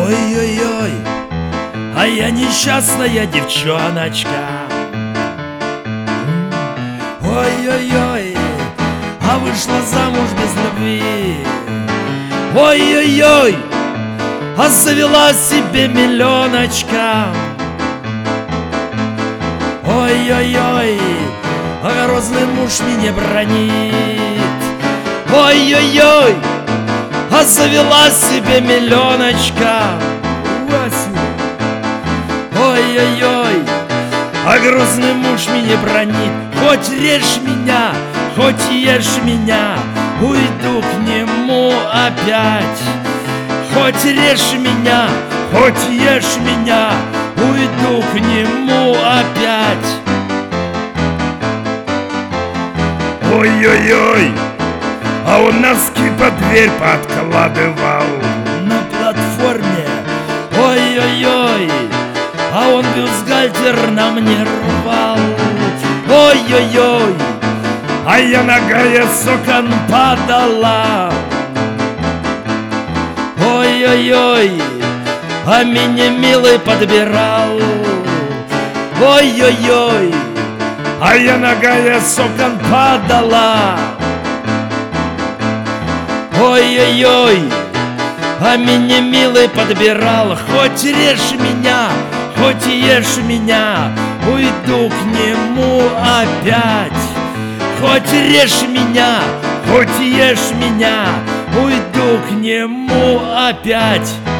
Ой-ой-ой, а я несчастная девчоночка. Ой-ой-ой, а вышла замуж без любви. Ой-ой-ой, а завела себе миллионочка. Ой-ой-ой, а грозный муж меня бронит. Ой-ой-ой, а завела себе миллионочка. Ой-ой-ой, а грозный муж меня бронит. Хоть режь меня, хоть ешь меня, уйду к нему опять. Хоть режь меня, хоть ешь меня, уйду к нему опять. Ой-ой-ой, а он носки под дверь подкладывал На платформе, ой-ой-ой, а он бюстгальтер на мне рвал. Ой-ой-ой, а я ногая с окон падала. Ой-ой-ой, а меня милый подбирал. Ой-ой-ой, а я ногая с окон падала. Ой-ой-ой, а меня милый подбирал. Хоть режь меня, хоть ешь меня, уйду к нему опять. Хоть режь меня, хоть ешь меня, уйду к нему опять.